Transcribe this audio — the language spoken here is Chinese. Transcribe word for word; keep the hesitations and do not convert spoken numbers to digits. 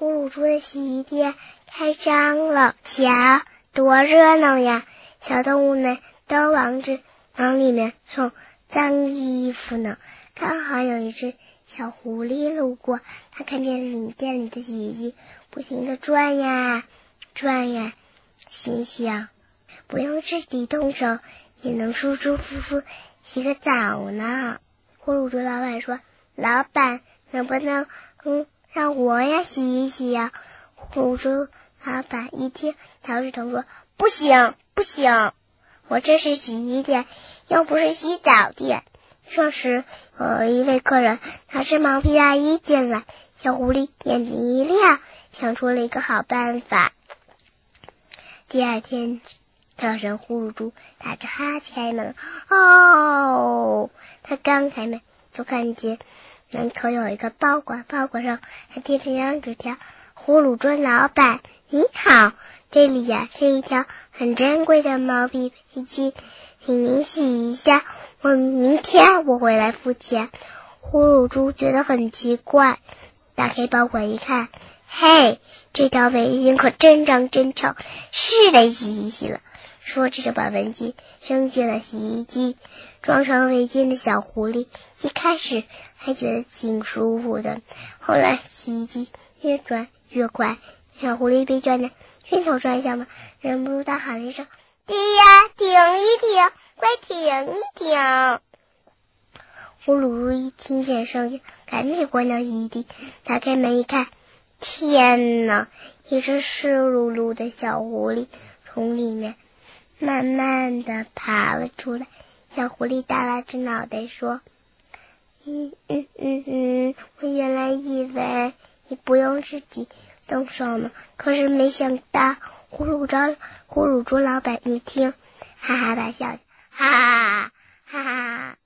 呼噜猪的洗衣店开张了，瞧，多热闹呀！小动物们都忙着往里面送脏衣服呢。刚好有一只小狐狸路过，它看见里店里的洗衣机不停地转呀转呀，心想不用自己动手也能舒舒服服洗个澡呢。呼噜猪老板说，老板能不能嗯让我也洗一洗呀？呼噜猪老板一听摇着头说，不行不行，我这是洗衣店又不是洗澡店。这时有一位客人拿着毛皮大衣进来，小狐狸眼睛一亮，想出了一个好办法。第二天早上，呼噜猪打着哈欠开门，哦，他刚开门就看见门口有一个包裹，包裹上还贴着一张纸条，呼噜猪老板你好，这里呀、啊、是一条很珍贵的毛皮背巾，请您洗一下，我明天我会来付钱。呼噜猪觉得很奇怪，打开包裹一看，嘿，这条围巾可真脏真臭，是得洗一洗了。说着就把围巾扔进了洗衣机。装上围巾的小狐狸一开始还觉得挺舒服的，后来洗衣机越转越快，小狐狸被转得晕头转向了，忍不住大喊了一声，爹呀，停一停，快停一停。呼噜猪一听见声音，赶紧关掉洗衣机，打开门一看，天哪，一只湿漉漉的小狐狸从里面慢慢地爬了出来。小狐狸耷拉着脑袋说，嗯嗯嗯嗯，我原来以为你不用自己动手呢，可是没想到呼噜猪呼噜猪老板一听，哈哈大笑，哈哈哈哈。